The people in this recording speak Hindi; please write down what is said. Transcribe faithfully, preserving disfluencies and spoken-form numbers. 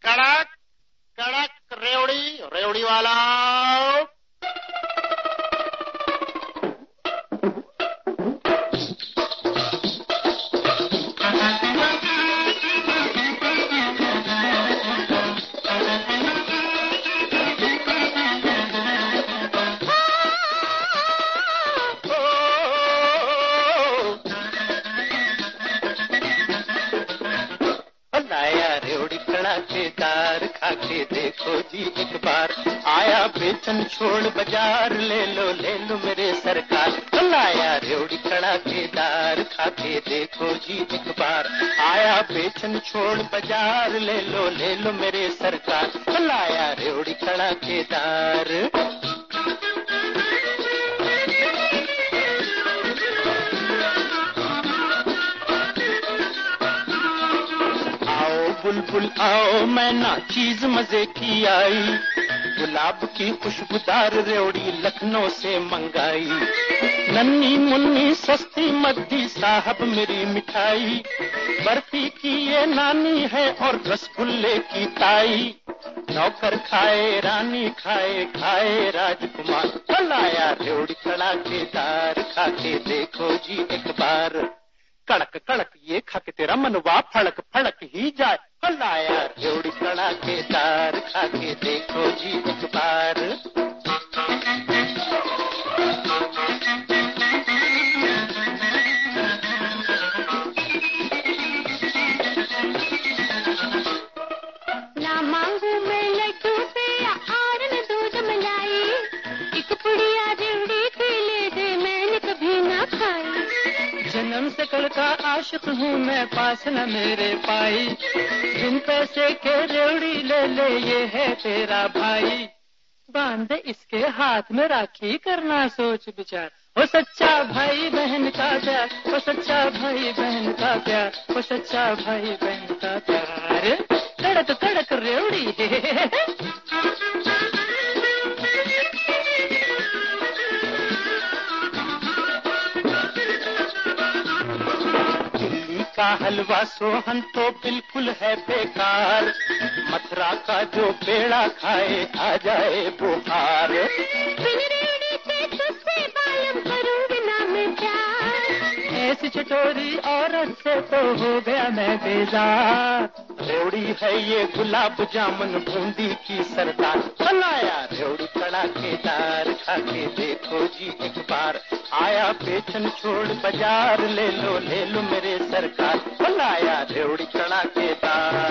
कड़क कड़क रेवड़ी, रेवड़ी वाला। दार खाके देखो जी एक बार, आया बेचन छोड़ बाजार, ले लो ले लो मेरे सरकार। लाया रेवड़ी कड़ा के दार खाके देखो जी एक बार, आया बेचन छोड़ बाजार, ले लो ले लो मेरे सरकार। लाया रेवड़ी कड़ा के दार। बुलबुल आओ मैना चीज मजे की आई, गुलाब की खुशबूदार रेवड़ी लखनऊ से मंगाई। नन्ही मुन्नी सस्ती मद्दी साहब मेरी मिठाई, बर्फी की ये नानी है और रसगुल्ले की ताई। नौकर खाए रानी खाए खाए राजकुमार। लाया रेवड़ी कड़ा के दार खाके देखो जी एक बार, कड़क कड़क ये खाके तेरा मनवा फड़क फड़क ही जाए। लाया रेवड़ी कड़ा के दार खाके देखो जी एक बार। ना मांगू मैं लड्डू पे और न दूध मलाई, एक पुड़िया रेवड़ी की ले दे मैंने कभी ना खाई। जन्म से कल का आशिक हूँ मैं, पास न मेरे पाई, बिन पैसे के रेवड़ी ले ले ये है तेरा भाई। बांध इसके हाथ में राखी करना सोच विचार, वो सच्चा भाई बहन का प्यार, वो सच्चा भाई बहन का प्यार, वो सच्चा भाई बहन का प्यार। कड़क कड़क रेवड़ी का हलवा सोहन तो बिल्कुल है बेकार, मथुरा का जो पेड़ा खाए आ जाए बुखार। ऐसी चटोरी औरत से तो हो गया मैं बेजार। रेवड़ी है ये गुलाब जामुन बूंदी की सरदार। लाया रेवड़ी कड़ा के दार खाके देखो जी एक बार, आया बेचन छोड़ बाजार, ले लो ले लो मेरे सरकार। लाया रेवड़ी कड़ा के दार।